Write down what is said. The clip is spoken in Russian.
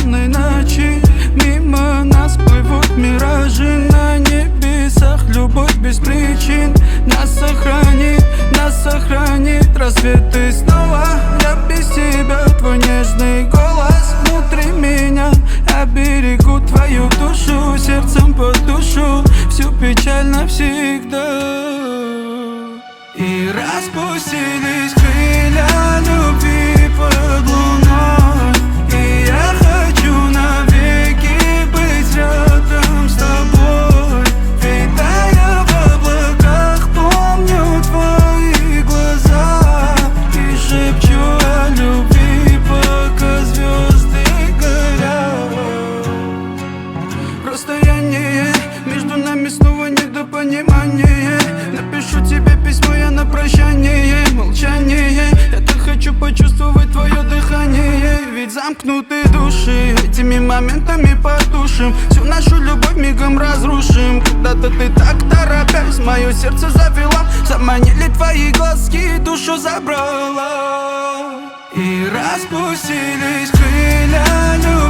темной ночи. Мимо нас плывут миражи, на небесах любовь без причин. Нас сохранит рассвет. И снова я без тебя, твой нежный голос внутри меня. Я берегу твою душу, сердцем под душу всю печаль навсегда. И распустились крылья любви под луной, и я хочу навеки быть рядом с тобой. Витая в облаках, помню твои глаза и шепчу о любви, пока звезды горят. Расстояние между нами снова недопонимание. Напишу тебе письмо я на прощание. Молчание, я так хочу почувствовать твое дыхание. Ведь замкнутые души этими моментами потушим. Всю нашу любовь мигом разрушим. Когда-то ты так торопясь мое сердце завела. Заманили твои глазки, душу забрала. И распустились крылья любви